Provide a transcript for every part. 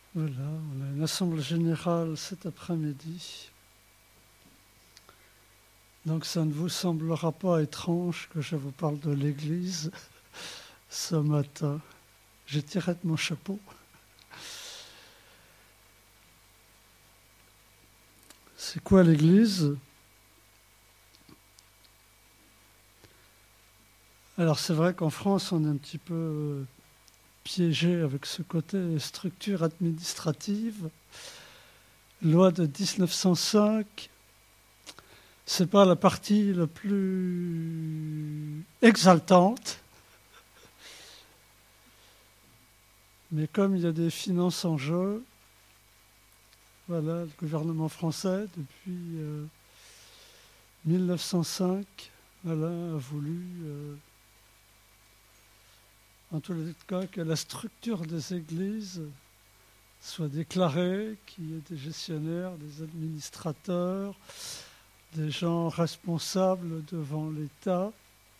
Voilà, on a une assemblée générale cet après-midi. Donc ça ne vous semblera pas étrange que je vous parle de l'Église ce matin. Je tiré de mon chapeau. C'est quoi l'Église? Alors c'est vrai qu'en France, on est un petit peu piégé avec ce côté structure administrative. Loi de 1905, c'est pas la partie la plus exaltante. Mais comme il y a des finances en jeu, voilà, le gouvernement français, depuis 1905, voilà, a voulu, en tous les cas, que la structure des églises soit déclarée, qu'il y ait des gestionnaires, des administrateurs, des gens responsables devant l'État.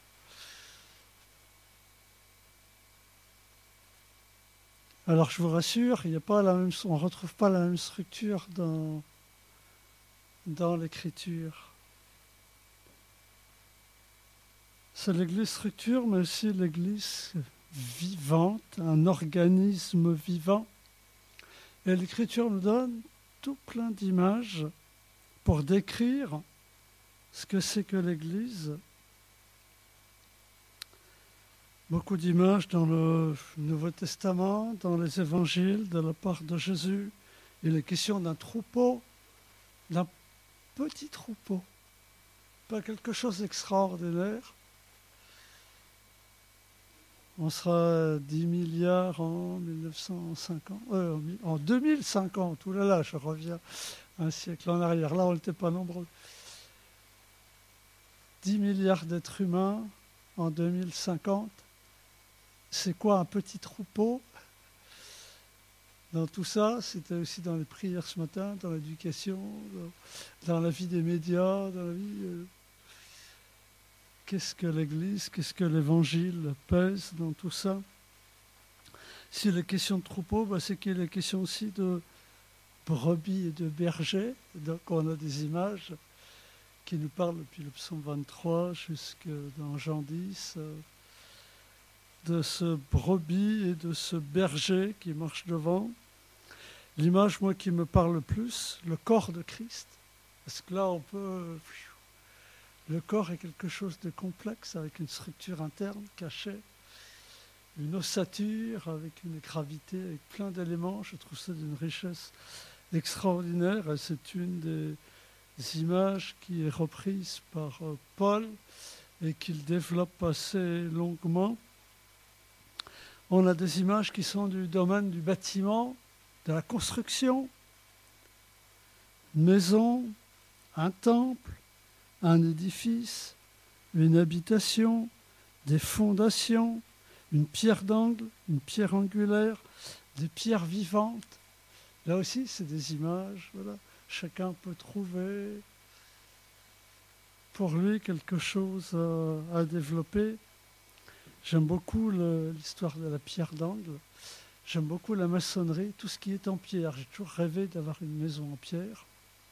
Alors je vous rassure, il y a pas la même, on ne retrouve pas la même structure dans l'Écriture. C'est l'Église structure, mais aussi l'Église vivante, un organisme vivant. Et l'Écriture nous donne tout plein d'images pour décrire ce que c'est que l'Église. Beaucoup d'images dans le Nouveau Testament, dans les évangiles de la part de Jésus. Il est question d'un troupeau, d'un petit troupeau, pas quelque chose d'extraordinaire. On sera 10 milliards en 1950, en 2050, oulala, je reviens un siècle en arrière. Là, on n'était pas nombreux. 10 milliards d'êtres humains en 2050. C'est quoi un petit troupeau? Dans tout ça, c'était aussi dans les prières ce matin, dans l'éducation, dans la vie des médias, dans la vie... Qu'est-ce que l'Église, qu'est-ce que l'Évangile pèse dans tout ça? S'il est question de troupeau, c'est qu'il est question aussi de brebis et de bergers. Donc on a des images qui nous parlent depuis le psaume 23 jusque dans Jean 10, de ce brebis et de ce berger qui marche devant. L'image, moi, qui me parle le plus, le corps de Christ. Parce que là, on peut... Le corps est quelque chose de complexe, avec une structure interne cachée, une ossature, avec une gravité, avec plein d'éléments. Je trouve ça d'une richesse extraordinaire. Et c'est une des images qui est reprise par Paul et qu'il développe assez longuement. On a des images qui sont du domaine du bâtiment, de la construction, une maison, un temple, un édifice, une habitation, des fondations, une pierre d'angle, une pierre angulaire, des pierres vivantes. Là aussi, c'est des images. Voilà. Chacun peut trouver pour lui quelque chose à développer. J'aime beaucoup l'histoire de la pierre d'angle. J'aime beaucoup la maçonnerie, tout ce qui est en pierre. J'ai toujours rêvé d'avoir une maison en pierre.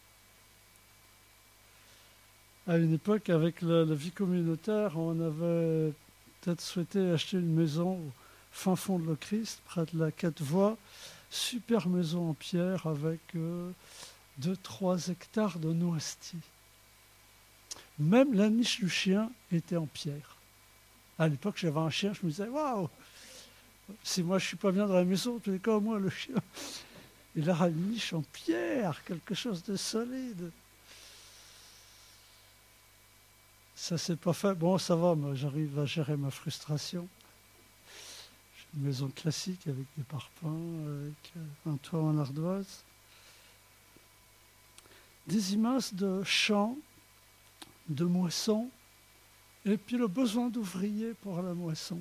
À une époque, avec la vie communautaire, on avait peut-être souhaité acheter une maison au fin fond de l'Ochrist, près de la 4 voies. Super maison en pierre avec 2-3 hectares de noisetiers. Même la niche du chien était en pierre. À l'époque, j'avais un chien, je me disais, waouh, si moi je ne suis pas bien dans la maison, en tous les cas, moi, le chien, il aura une niche en pierre, quelque chose de solide. Ça s'est pas fait. Bon, ça va, moi, j'arrive à gérer ma frustration. J'ai une maison classique avec des parpaings, avec un toit en ardoise. Des images de champs, de moissons, et puis le besoin d'ouvriers pour la moisson.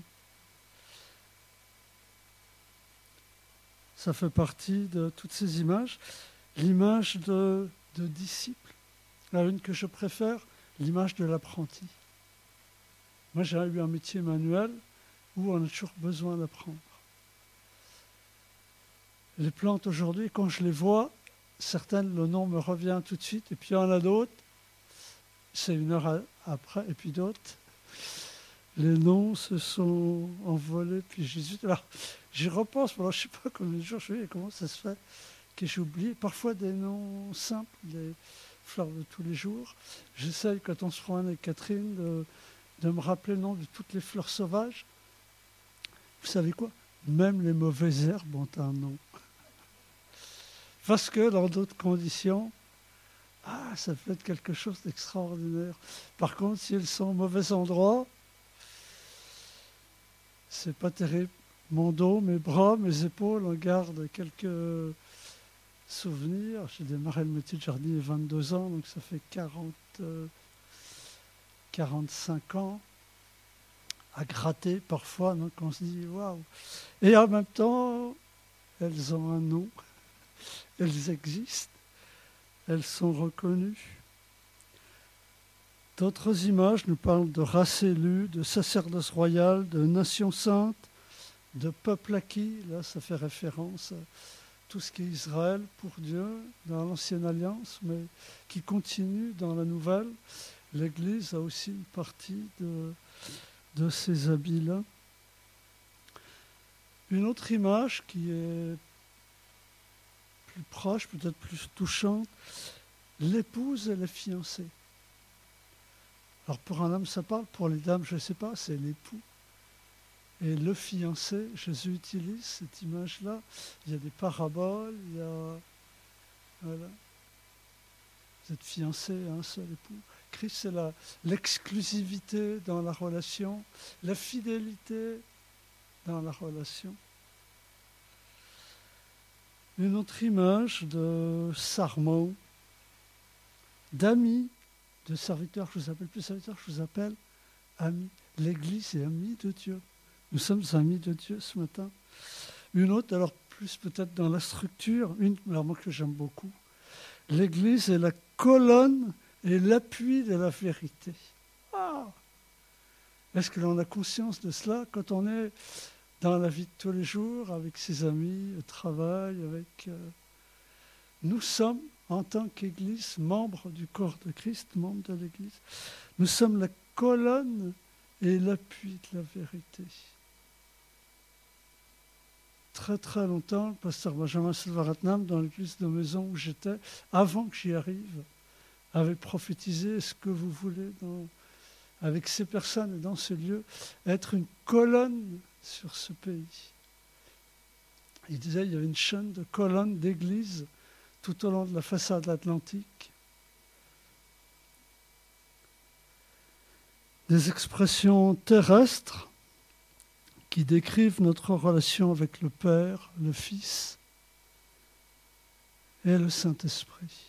Ça fait partie de toutes ces images. L'image de disciples, la une que je préfère, l'image de l'apprenti. Moi, j'ai eu un métier manuel où on a toujours besoin d'apprendre. Les plantes aujourd'hui, quand je les vois, certaines, le nom me revient tout de suite, et puis il y en a d'autres, c'est une heure après, et puis d'autres, les noms se sont envolés, puis Jésus. Alors, j'y repense, alors je ne sais pas combien de jours je fais, comment ça se fait que j'ai oublié. Parfois des noms simples, des fleurs de tous les jours. J'essaye, quand on se promène avec Catherine, de me rappeler le nom de toutes les fleurs sauvages. Vous savez quoi? Même les mauvaises herbes ont un nom. Parce que dans d'autres conditions, ça peut être quelque chose d'extraordinaire. Par contre, si elles sont au mauvais endroit, c'est pas terrible. Mon dos, mes bras, mes épaules, on garde quelques souvenirs. J'ai démarré le métier de jardinier à 22 ans, donc ça fait 45 ans à gratter parfois. Donc on se dit waouh. Et en même temps, elles ont un nom, elles existent, elles sont reconnues. D'autres images nous parlent de race élue, de sacerdoce royal, de nation sainte, de peuple acquis. Là, ça fait référence à tout ce qui est Israël pour Dieu dans l'Ancienne Alliance, mais qui continue dans la Nouvelle. L'Église a aussi une partie de ces habits-là. Une autre image qui est plus proche, peut-être plus touchante, l'épouse et les fiancés. Alors pour un homme ça parle, pour les dames je ne sais pas, c'est l'époux. Et le fiancé, Jésus utilise cette image-là. Il y a des paraboles, il y a... Voilà. Vous êtes fiancé à un seul époux. Christ, c'est l'exclusivité dans la relation, la fidélité dans la relation. Une autre image de sarment, d'amis, de serviteurs. Je ne vous appelle plus serviteurs, je vous appelle amis. L'Église est amie de Dieu. Nous sommes amis de Dieu ce matin. Une autre, alors plus peut-être dans la structure, alors moi que j'aime beaucoup. L'Église est la colonne et l'appui de la vérité. Est-ce que l'on a conscience de cela quand on est dans la vie de tous les jours, avec ses amis, au travail, Nous sommes, en tant qu'Église, membres du corps de Christ, membres de l'Église. Nous sommes la colonne et l'appui de la vérité. Très très longtemps, le pasteur Benjamin Selvaratnam, dans l'église de maison où j'étais, avant que j'y arrive, avait prophétisé ce que vous voulez avec ces personnes et dans ce lieu, être une colonne sur ce pays. Il disait qu'il y avait une chaîne de colonnes d'églises tout au long de la façade atlantique. Des expressions terrestres qui décrivent notre relation avec le Père, le Fils et le Saint-Esprit.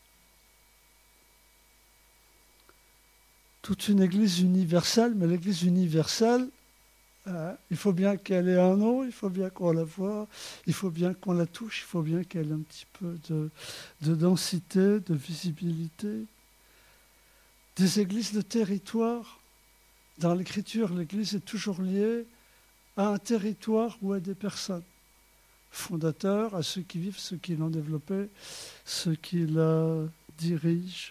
Toute une Église universelle, mais l'Église universelle, il faut bien qu'elle ait un nom, il faut bien qu'on la voie, il faut bien qu'on la touche, il faut bien qu'elle ait un petit peu de densité, de visibilité. Des églises de territoire. Dans l'Écriture, l'Église est toujours liée à un territoire ou à des personnes. Fondateurs, à ceux qui vivent, ceux qui l'ont développé, ceux qui la dirigent.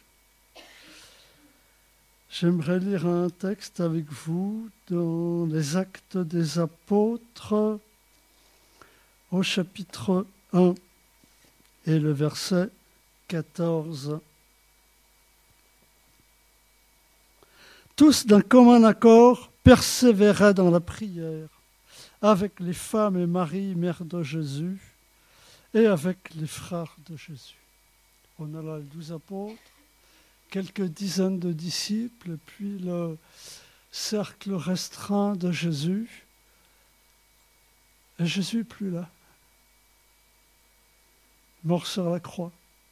J'aimerais lire un texte avec vous dans les Actes des Apôtres au chapitre 1 et le verset 14. Tous d'un commun accord persévéraient dans la prière avec les femmes et Marie, mère de Jésus, et avec les frères de Jésus. On a là les 12 apôtres, quelques dizaines de disciples, puis le cercle restreint de Jésus. Et Jésus n'est plus là, mort sur la croix.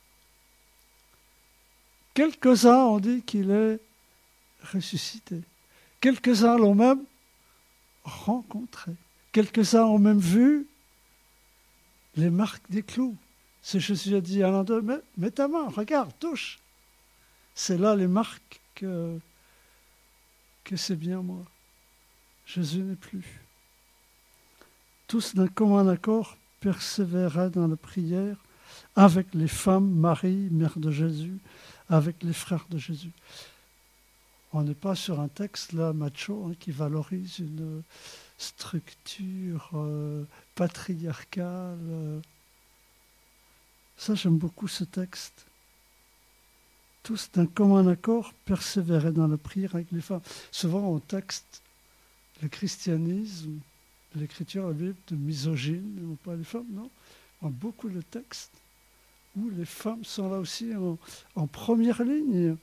Quelques-uns ont dit qu'il est ressuscité. Quelques-uns l'ont même rencontré. Quelques-uns ont même vu les marques des clous. C'est Jésus a dit à l'un d'eux, mets ta main, regarde, touche. C'est là les marques que c'est bien moi. Jésus n'est plus. Tous d'un commun accord persévérait dans la prière avec les femmes, Marie, mère de Jésus, avec les frères de Jésus. On n'est pas sur un texte là macho qui valorise une structure patriarcale. Ça, j'aime beaucoup ce texte. Tous d'un commun accord persévéraient dans la prière avec les femmes. Souvent on texte le christianisme, l'écriture, la Bible, de misogyne, non pas les femmes, non. On a beaucoup de textes où les femmes sont là aussi en première ligne.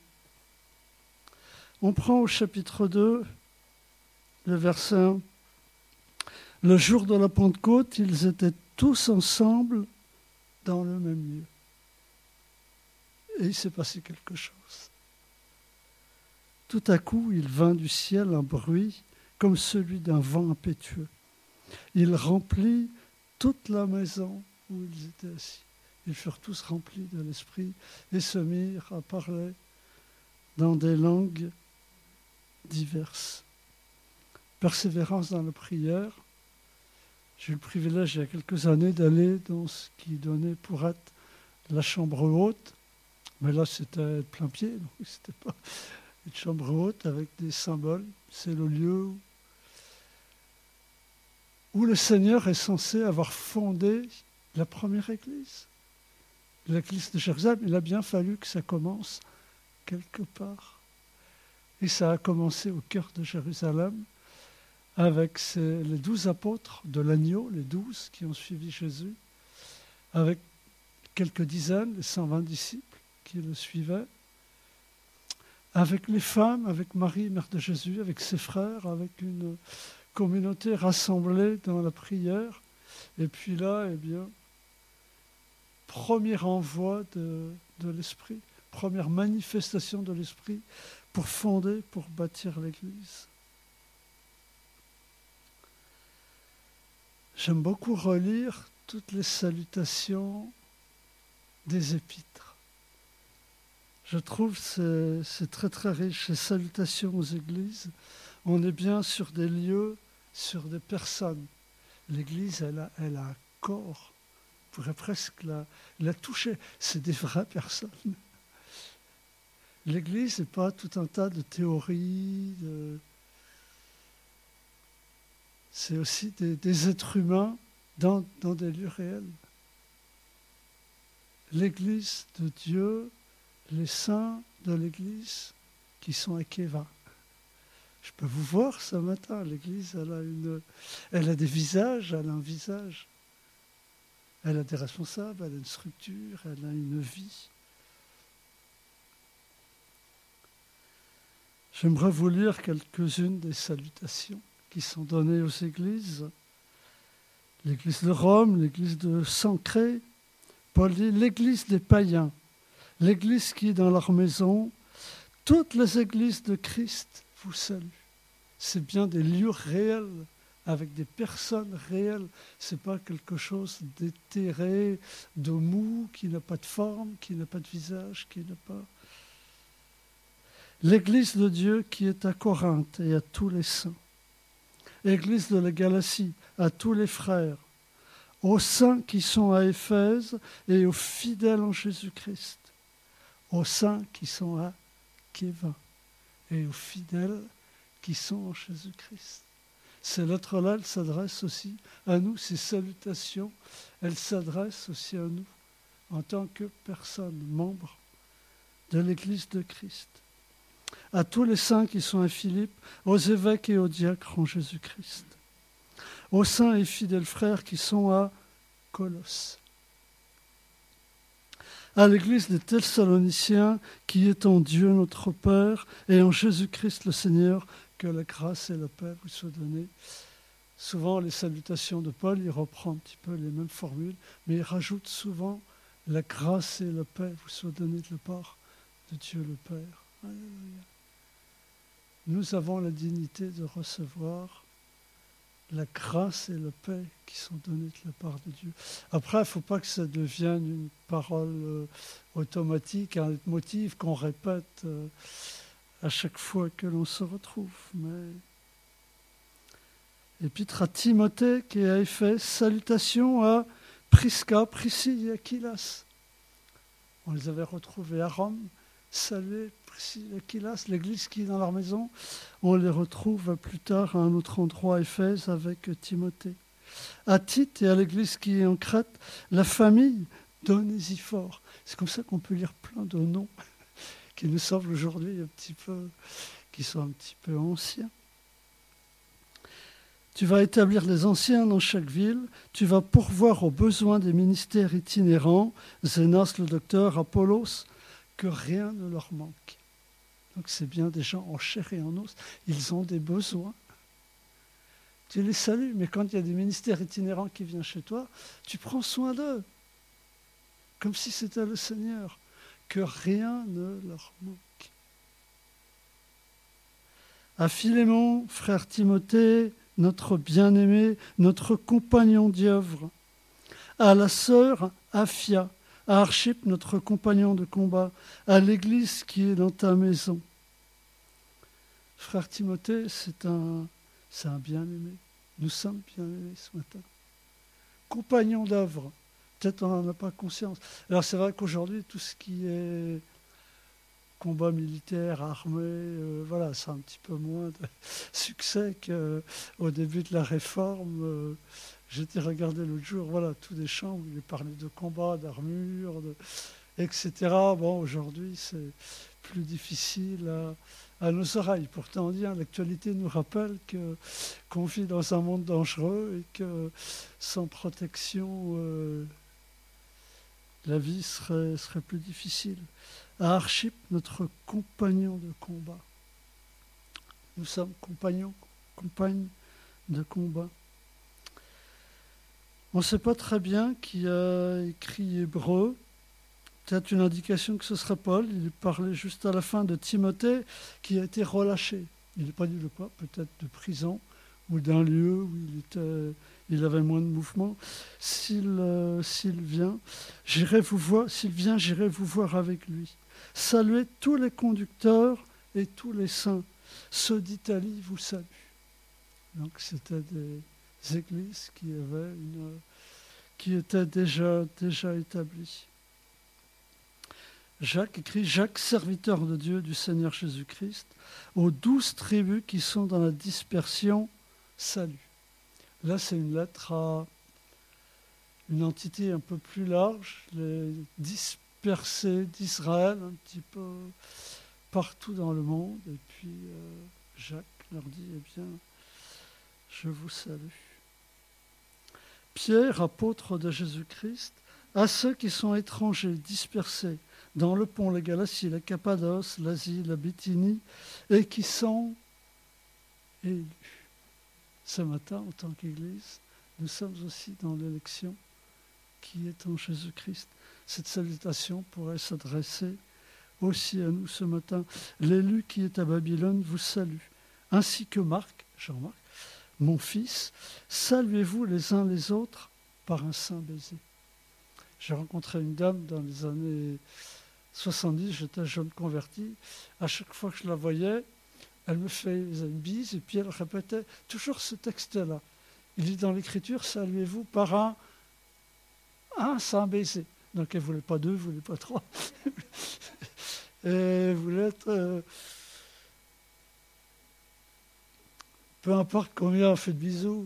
On prend au chapitre 2, le verset 1. Le jour de la Pentecôte, ils étaient tous ensemble dans le même lieu. Et il s'est passé quelque chose. Tout à coup, il vint du ciel un bruit comme celui d'un vent impétueux. Il remplit toute la maison où ils étaient assis. Ils furent tous remplis de l'Esprit et se mirent à parler dans des langues diverses. Persévérance dans la prière. J'ai eu le privilège il y a quelques années d'aller dans ce qui donnait pour être la chambre haute. Mais là, c'était plein pied, donc c'était pas une chambre haute avec des symboles. C'est le lieu où le Seigneur est censé avoir fondé la première église. L'église de Jérusalem, il a bien fallu que ça commence quelque part. Et ça a commencé au cœur de Jérusalem avec les 12 apôtres de l'agneau, les 12 qui ont suivi Jésus, avec quelques dizaines, les 120 disciples qui le suivaient, avec les femmes, avec Marie, mère de Jésus, avec ses frères, avec une communauté rassemblée dans la prière. Et puis là, eh bien, premier envoi de l'Esprit, première manifestation de l'Esprit pour fonder, pour bâtir l'Église. J'aime beaucoup relire toutes les salutations des épîtres. Je trouve que c'est très très riche, ces salutations aux églises. On est bien sur des lieux, sur des personnes. L'église, elle a un corps. On pourrait presque la toucher. C'est des vraies personnes. L'église n'est pas tout un tas de théories. C'est aussi des êtres humains dans des lieux réels. L'église de Dieu, les saints de l'église qui sont à Kéva. Je peux vous voir ce matin, l'église, elle a des visages, elle a un visage. Elle a des responsables, elle a une structure, elle a une vie. J'aimerais vous lire quelques-unes des salutations qui sont données aux églises. L'église de Rome, l'église de Sancré, Paul dit l'église des païens, l'église qui est dans leur maison, toutes les églises de Christ vous saluent. C'est bien des lieux réels, avec des personnes réelles. Ce n'est pas quelque chose d'éthéré, de mou, qui n'a pas de forme, qui n'a pas de visage, qui n'a pas... L'église de Dieu qui est à Corinthe et à tous les saints. Église de la Galatie, à tous les frères. Aux saints qui sont à Éphèse et aux fidèles en Jésus-Christ. Aux saints qui sont à Kéva et aux fidèles qui sont en Jésus-Christ. Ces lettres-là, elles s'adressent aussi à nous, ces salutations, elles s'adressent aussi à nous en tant que personnes, membres de l'Église de Christ. À tous les saints qui sont à Philippe, aux évêques et aux diacres en Jésus-Christ. Aux saints et fidèles frères qui sont à Colosse. À l'église des Thessaloniciens qui est en Dieu notre Père et en Jésus-Christ le Seigneur, que la grâce et la paix vous soient données. Souvent, les salutations de Paul, il reprend un petit peu les mêmes formules, mais il rajoute souvent la grâce et la paix vous soient données de la part de Dieu le Père. Alléluia. Nous avons la dignité de recevoir la grâce et la paix qui sont données de la part de Dieu. Après, il ne faut pas que ça devienne une parole automatique, un motif qu'on répète à chaque fois que l'on se retrouve. Mais... Épître à Timothée qui est à Éphèse, salutations à Prisca, Priscille et Aquilas. On les avait retrouvés à Rome. Saluez Priscille et Aquilas, l'église qui est dans leur maison. On les retrouve plus tard à un autre endroit à Éphèse avec Timothée. À Tite et à l'église qui est en Crète, la famille d'Onésiphore. C'est comme ça qu'on peut lire plein de noms qui nous semblent aujourd'hui qui sont un petit peu anciens. Tu vas établir les anciens dans chaque ville, tu vas pourvoir aux besoins des ministères itinérants, Zénas le docteur, Apollos, que rien ne leur manque. Donc c'est bien des gens en chair et en os, ils ont des besoins. Tu les salues, mais quand il y a des ministères itinérants qui viennent chez toi, tu prends soin d'eux, comme si c'était le Seigneur, que rien ne leur manque. À Philémon, frère Timothée, notre bien-aimé, notre compagnon d'œuvre. À la sœur Aphia, à Archippe, notre compagnon de combat, à l'église qui est dans ta maison. Frère Timothée, c'est un bien-aimé. Nous sommes bien-aimés ce matin. Compagnon d'œuvre. Peut-être on n'en a pas conscience. Alors c'est vrai qu'aujourd'hui, tout ce qui est combat militaire, armé, voilà, c'est un petit peu moins de succès qu'au début de la réforme. J'étais regardé l'autre jour, voilà, tous des chants où il est parlé de combat, d'armure, etc. Bon, aujourd'hui, c'est plus difficile à nos oreilles. Pourtant, on dit, l'actualité nous rappelle qu'on vit dans un monde dangereux et que sans protection, la vie serait plus difficile. À Archippe, notre compagnon de combat. Nous sommes compagnes de combat. On ne sait pas très bien qui a écrit Hébreu. Peut-être une indication que ce serait Paul. Il parlait juste à la fin de Timothée qui a été relâché. Il n'est pas dit de quoi, peut-être de prison ou d'un lieu où il avait moins de mouvement. S'il vient, j'irai vous voir avec lui. Saluez tous les conducteurs et tous les saints. Ceux d'Italie vous saluent. Donc c'était des églises qui étaient déjà établies. Jacques écrit « Jacques, serviteur de Dieu, du Seigneur Jésus-Christ, aux 12 tribus qui sont dans la dispersion, salut. » Là, c'est une lettre à une entité un peu plus large, les dispersés d'Israël, un petit peu partout dans le monde. Et puis, Jacques leur dit « Eh bien, je vous salue. » Pierre, apôtre de Jésus-Christ, à ceux qui sont étrangers, dispersés, dans le pont, la Galatie, la Cappadoce, l'Asie, la Bithynie, et qui sont élus. Ce matin, en tant qu'Église, nous sommes aussi dans l'élection qui est en Jésus-Christ. Cette salutation pourrait s'adresser aussi à nous ce matin. L'élu qui est à Babylone vous salue, ainsi que Marc, Jean-Marc, mon fils, saluez-vous les uns les autres par un saint baiser. J'ai rencontré une dame dans les années 70, j'étais jeune converti. À chaque fois que je la voyais, elle me faisait une bise et puis elle répétait toujours ce texte-là. Il dit dans l'Écriture, saluez-vous par un saint baiser. Donc elle ne voulait pas deux, elle ne voulait pas trois. Et elle voulait être... peu importe combien on fait de bisous.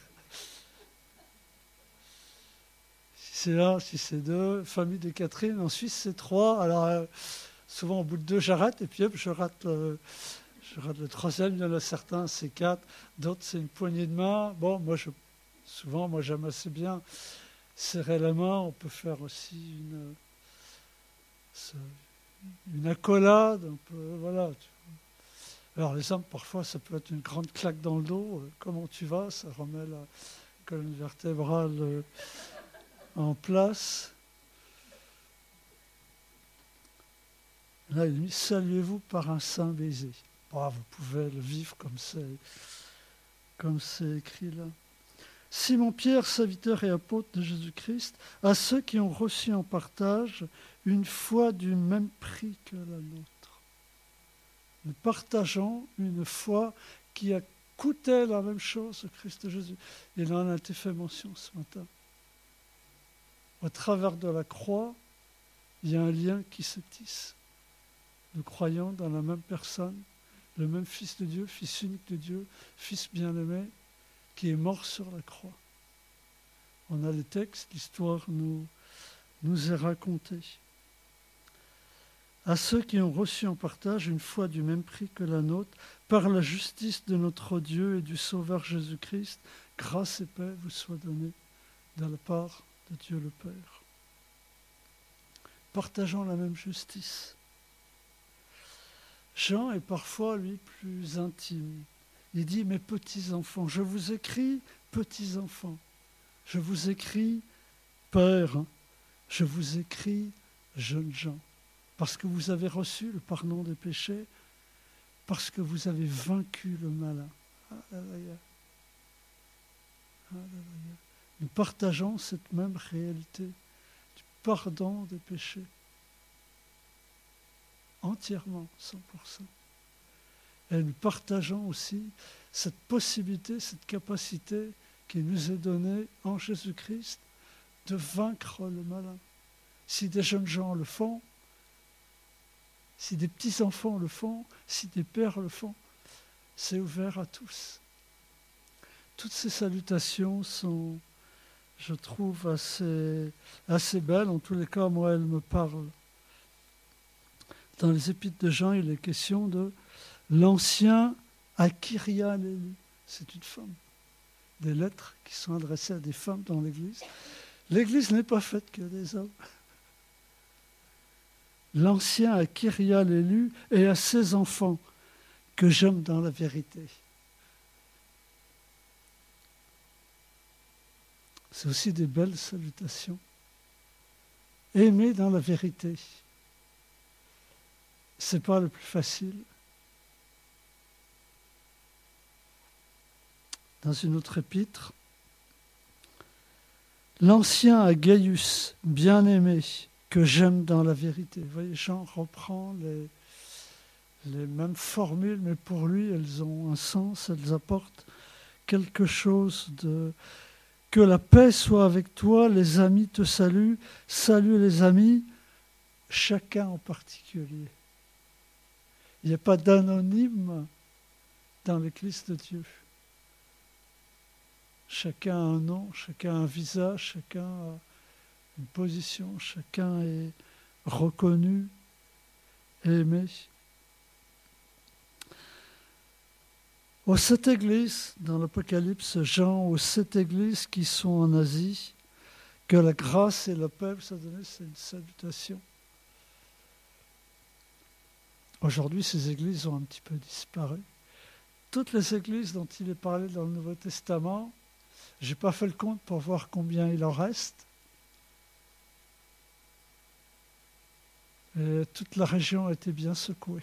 Si c'est un, si c'est deux, famille de Catherine, en Suisse c'est trois. Alors souvent au bout de deux j'arrête et puis hop, je rate le troisième. Il y en a certains c'est quatre, d'autres c'est une poignée de main. Bon, moi j'aime assez bien serrer la main. On peut faire aussi une accolade, voilà. Alors les hommes parfois ça peut être une grande claque dans le dos. Comment tu vas? Ça remet la colonne vertébrale en place. Là, il dit, saluez-vous par un saint baiser. Bon, vous pouvez le vivre comme c'est écrit là. Simon-Pierre, serviteur et apôtre de Jésus-Christ, à ceux qui ont reçu en partage une foi du même prix que la nôtre. Nous partageons une foi qui a coûté la même chose au Christ Jésus. Il en a été fait mention ce matin. Au travers de la croix, il y a un lien qui se tisse. Nous croyons dans la même personne, le même Fils de Dieu, Fils unique de Dieu, Fils bien-aimé, qui est mort sur la croix. On a les textes, l'histoire nous est racontée. À ceux qui ont reçu en partage une foi du même prix que la nôtre, par la justice de notre Dieu et du Sauveur Jésus-Christ, grâce et paix vous soient données de la part de Dieu le Père. Partageons la même justice. Jean est parfois, lui, plus intime. Il dit, mes petits-enfants, je vous écris, petits-enfants. Je vous écris, père. Je vous écris, jeunes gens. Parce que vous avez reçu le pardon des péchés, parce que vous avez vaincu le malin. Alléluia. Alléluia. Nous partageons cette même réalité du pardon des péchés. Entièrement, 100%. Et nous partageons aussi cette possibilité, cette capacité qui nous est donnée en Jésus-Christ de vaincre le malin. Si des jeunes gens le font, si des petits-enfants le font, si des pères le font, c'est ouvert à tous. Toutes ces salutations sont, je trouve, assez belles. En tous les cas, moi, elles me parlent. Dans les épîtres de Jean, il est question de l'ancien Akiria l'élu. C'est une femme. Des lettres qui sont adressées à des femmes dans l'Église. L'Église n'est pas faite que des hommes. L'ancien Akiria l'élu et à ses enfants que j'aime dans la vérité. C'est aussi des belles salutations. Aimer dans la vérité. C'est pas le plus facile. Dans une autre épître, l'ancien à Gaius, bien-aimé, que j'aime dans la vérité. Vous voyez, Jean reprend les mêmes formules, mais pour lui, elles ont un sens, elles apportent quelque chose de... Que la paix soit avec toi, les amis te saluent, salut les amis, chacun en particulier. Il n'y a pas d'anonyme dans l'Église de Dieu. Chacun a un nom, chacun a un visage, chacun a une position, chacun est reconnu et aimé. Aux 7 églises, dans l'Apocalypse, Jean, aux 7 églises qui sont en Asie, que la grâce et la paix, ça donne, c'est une salutation. Aujourd'hui, ces églises ont un petit peu disparu. Toutes les églises dont il est parlé dans le Nouveau Testament, je n'ai pas fait le compte pour voir combien il en reste. Et toute la région a été bien secouée.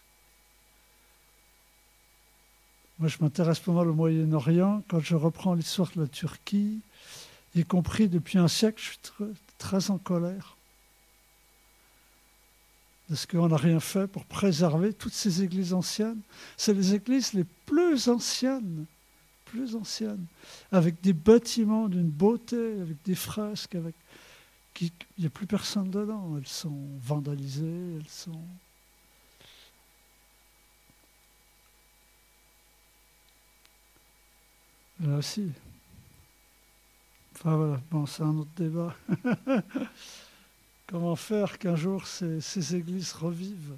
Moi, je m'intéresse pas mal au Moyen-Orient. Quand je reprends l'histoire de la Turquie, y compris depuis un siècle, je suis très en colère. Parce qu'on n'a rien fait pour préserver toutes ces églises anciennes. C'est les églises les plus anciennes, avec des bâtiments d'une beauté, avec des fresques, il n'y a plus personne dedans. Elles sont vandalisées, elles sont... Là aussi. Enfin voilà, bon, c'est un autre débat. Comment faire qu'un jour ces églises revivent?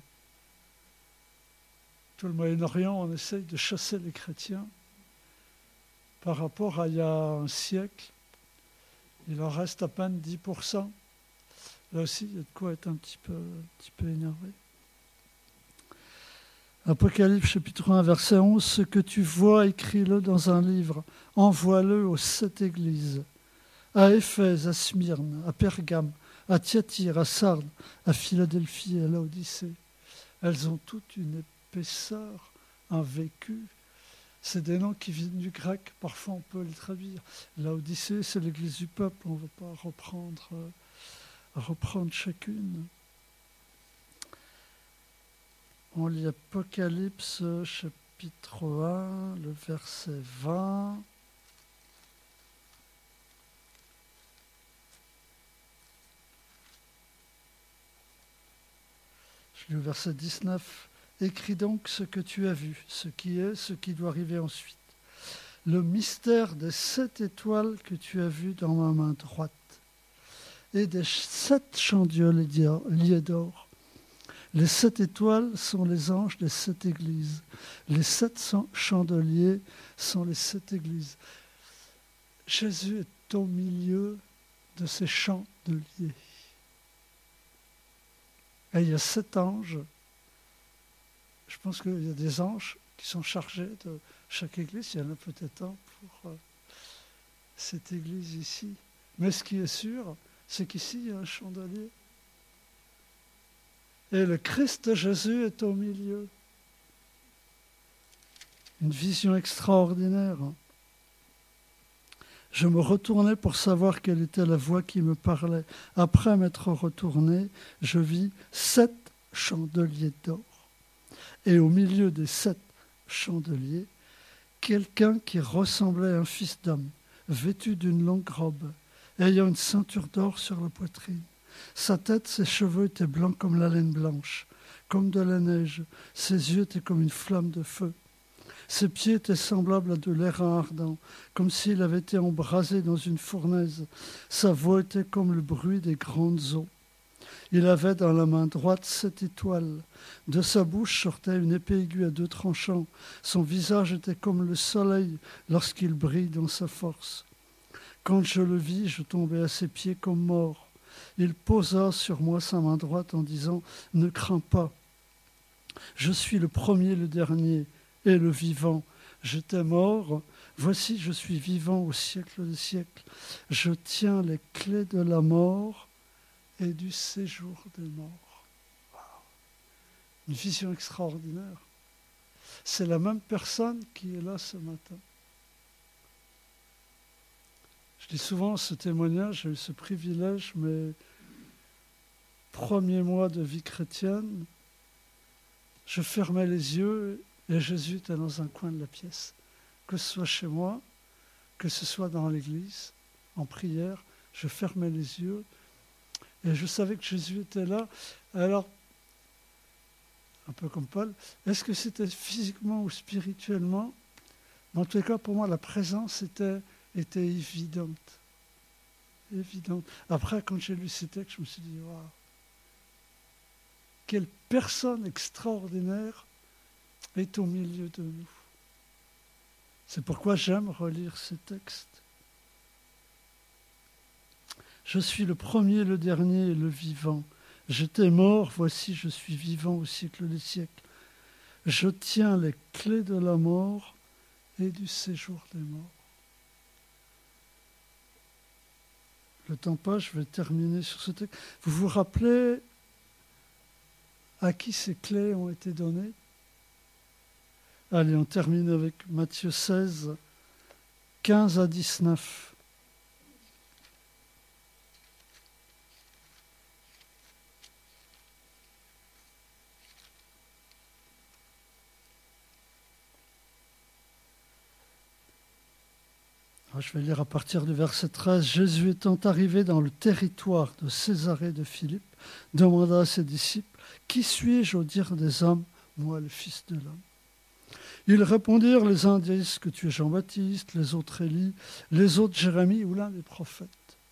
Tout le Moyen-Orient, on essaye de chasser les chrétiens. Par rapport à il y a un siècle, il en reste à peine 10%. Là aussi, il y a de quoi être un petit peu énervé. Apocalypse chapitre 1, verset 11, « Ce que tu vois, écris-le dans un livre, envoie-le aux 7 églises, à Éphèse, à Smyrne, à Pergame, à Thyatire, à Sardes, à Philadelphie et à Laodicée. Elles ont toutes une épaisseur, un vécu. » C'est des noms qui viennent du grec, parfois on peut les traduire. Laodicée, c'est l'église du peuple, on ne va pas reprendre chacune. On lit Apocalypse chapitre 1, le verset 20. Je lis au verset 19. Écris donc ce que tu as vu, ce qui est, ce qui doit arriver ensuite. Le mystère des 7 étoiles que tu as vues dans ma main droite et des 7 chandeliers d'or. Les 7 étoiles sont les anges des 7 églises. Les 7 chandeliers sont les 7 églises. Jésus est au milieu de ces chandeliers. Et il y a 7 anges. Je pense qu'il y a des anges qui sont chargés de chaque église. Il y en a peut-être un pour cette église ici. Mais ce qui est sûr, c'est qu'ici, il y a un chandelier. Et le Christ Jésus est au milieu. Une vision extraordinaire. Je me retournai pour savoir quelle était la voix qui me parlait. Après m'être retourné, je vis 7 chandeliers d'or. Et au milieu des 7 chandeliers, quelqu'un qui ressemblait à un fils d'homme, vêtu d'une longue robe, ayant une ceinture d'or sur la poitrine. Sa tête, ses cheveux étaient blancs comme la laine blanche, comme de la neige. Ses yeux étaient comme une flamme de feu. Ses pieds étaient semblables à de l'airain ardent, comme s'il avait été embrasé dans une fournaise. Sa voix était comme le bruit des grandes eaux. Il avait dans la main droite 7 étoiles. De sa bouche sortait une épée aiguë à 2 tranchants. Son visage était comme le soleil lorsqu'il brille dans sa force. Quand je le vis, je tombai à ses pieds comme mort. Il posa sur moi sa main droite en disant « Ne crains pas, je suis le premier, le dernier et le vivant. J'étais mort, voici je suis vivant au siècle des siècles. Je tiens les clés de la mort et du séjour des morts. » Wow. Une vision extraordinaire. C'est la même personne qui est là ce matin. Je dis souvent ce témoignage, j'ai eu ce privilège, mes premiers mois de vie chrétienne, je fermais les yeux et Jésus était dans un coin de la pièce. Que ce soit chez moi, que ce soit dans l'église, en prière, je fermais les yeux et je savais que Jésus était là. Alors, un peu comme Paul, est-ce que c'était physiquement ou spirituellement? En tout cas, pour moi, la présence était évidente. Évidente. Après, quand j'ai lu ces textes, je me suis dit, waouh, quelle personne extraordinaire est au milieu de nous. C'est pourquoi j'aime relire ces textes. Je suis le premier, le dernier et le vivant. J'étais mort, voici je suis vivant au siècle des siècles. Je tiens les clés de la mort et du séjour des morts. Le temps passe, je vais terminer sur ce texte. Vous vous rappelez à qui ces clés ont été données? Allez, on termine avec Matthieu 16, 15 à 19. Je vais lire à partir du verset 13. Jésus étant arrivé dans le territoire de Césarée de Philippe, demanda à ses disciples, « Qui suis-je au dire des hommes, moi le Fils de l'homme ?» Ils répondirent, les uns disent que tu es Jean-Baptiste, les autres Élie, les autres Jérémie ou l'un des prophètes.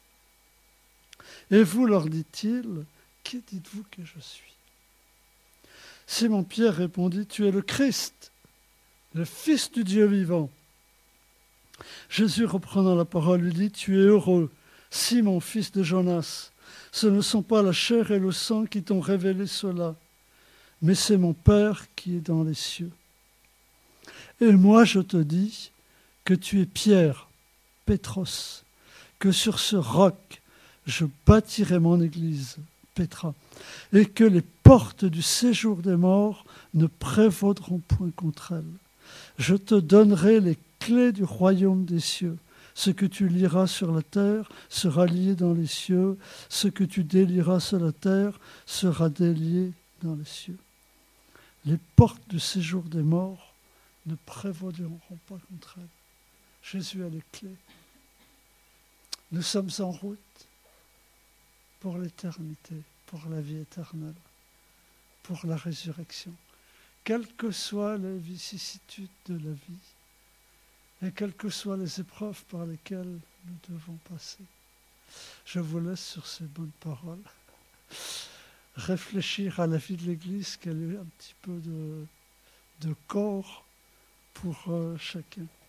Et vous, leur dit-il, qui dites-vous que je suis? Simon-Pierre répondit, tu es le Christ, le Fils du Dieu vivant. Jésus, reprenant la parole, lui dit, tu es heureux, Simon, fils de Jonas. Ce ne sont pas la chair et le sang qui t'ont révélé cela, mais c'est mon Père qui est dans les cieux. Et moi, je te dis que tu es Pierre, Pétros, que sur ce roc, je bâtirai mon église, Pétra, et que les portes du séjour des morts ne prévaudront point contre elle. Je te donnerai les clés du royaume des cieux. Ce que tu lieras sur la terre sera lié dans les cieux. Ce que tu délieras sur la terre sera délié dans les cieux. Les portes du séjour des morts ne prévaudront pas contre elles. Jésus a les clés. Nous sommes en route pour l'éternité, pour la vie éternelle. pour la résurrection, quelles que soient les vicissitudes de la vie et quelles que soient les épreuves par lesquelles nous devons passer. Je vous laisse sur ces bonnes paroles réfléchir à la vie de l'Église, qu'elle ait un petit peu de corps pour chacun.